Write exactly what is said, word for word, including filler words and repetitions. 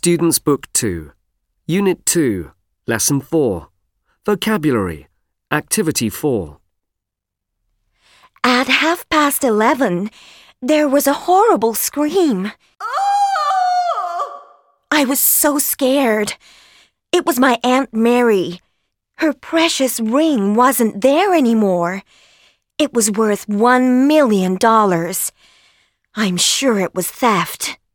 Students' Book two, Unit two, Lesson four, Vocabulary, Activity four. At half past eleven, there was a horrible scream. Oh! I was so scared. It was my Aunt Mary. Her precious ring wasn't there anymore. It was worth one million dollars. I'm sure it was theft.